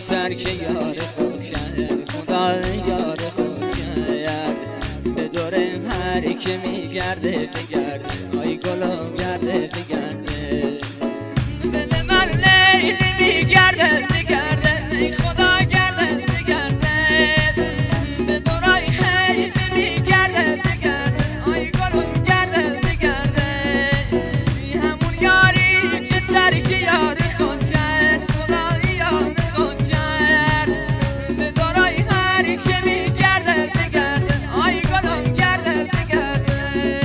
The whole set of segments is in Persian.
ترک یار خود کرد، خدا یار خود کرد. به دور هر که میگرده بگرده، آی گلم گرده بگرده. دل من لیلی میگرده بگرده، ای خدا گرده بگرده. به دورای خیلی میگرده بگرده، آی گلم گرده بگرده. همون یاری که ترک یار خود کرد، خدا یار خود کرد. به دورای هر که میگرده بگرده، آی گلم گرده بگرده.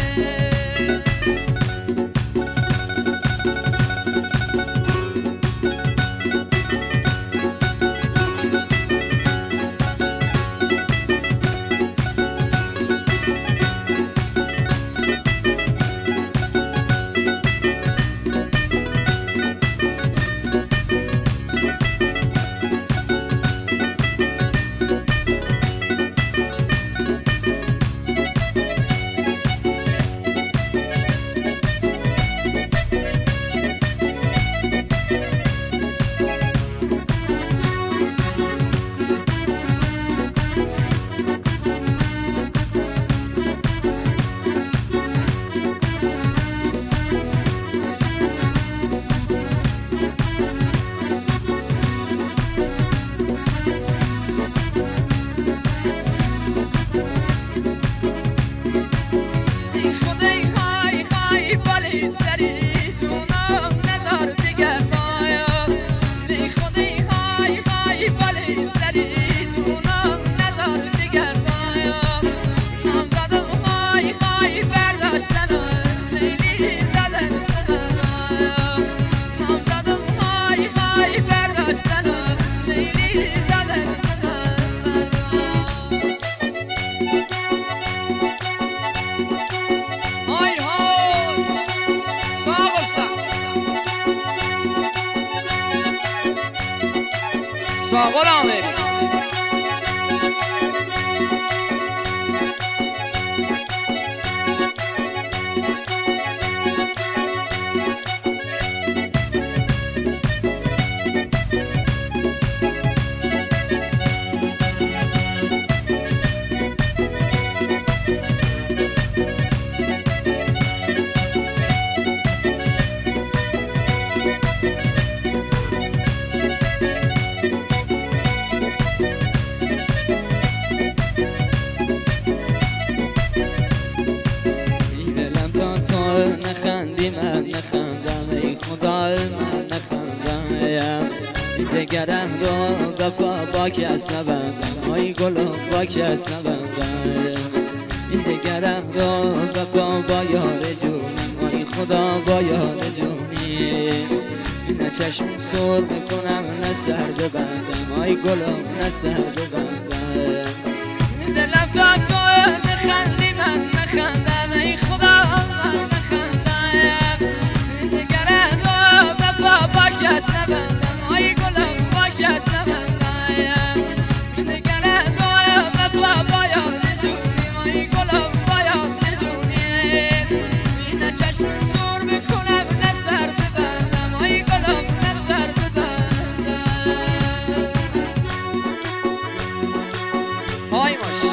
ساقل آمری نخندی من نخندم، ای خدا من نخندم. دگرم رو وفا با کس نبندم، آی گلم با کس نبندم. این دگرم رو وفا با یار جونم، آی خدا با یار جونی. نه چشم سر میکنم نه سر ببندم، آی گلم نه سر ببندم. دلم تا تو نخندی من نخندم، ای خدا من نخندم. دگرم رو وفا با کس نبندم، آی گلم با کس نبندم. دگرم رو وفا با یار جونی، آی گلم با یار جونی. نه چشم سر میکنم نه سر ببندم، آی گلم نه سر ببندم. آی ماش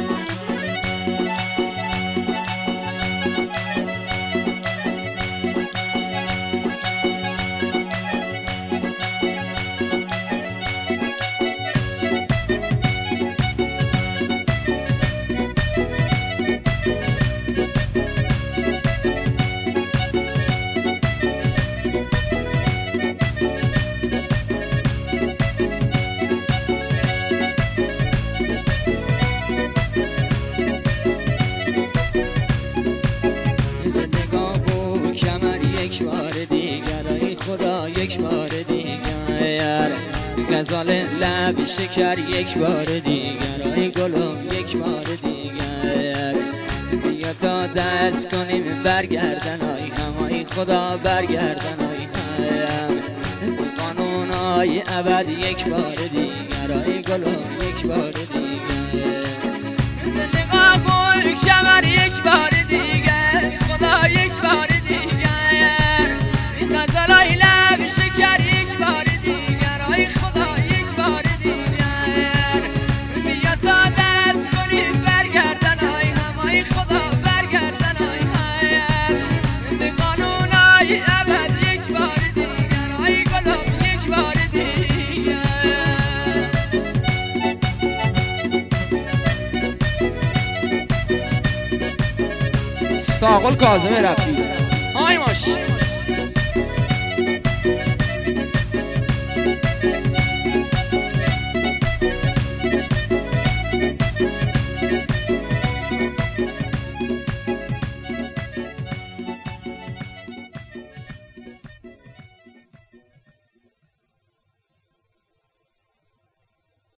یک بار دیگر، غزال لب شکر یک بار دیگر، آی گلم یک بار دیگر. بیا تا دست کنیم برگردن، آی هم آی خدا برگردن، آی هم قانون آی ابد یک بار دیگر، آی گلم یک بار دیگر. نقاب کمر یک بار دیگر، خدا یک بار دیگر. این غزالای لب شکر یک بار دیگر، آی خدا یک بار ساقل کاظم رفیق. های ماشی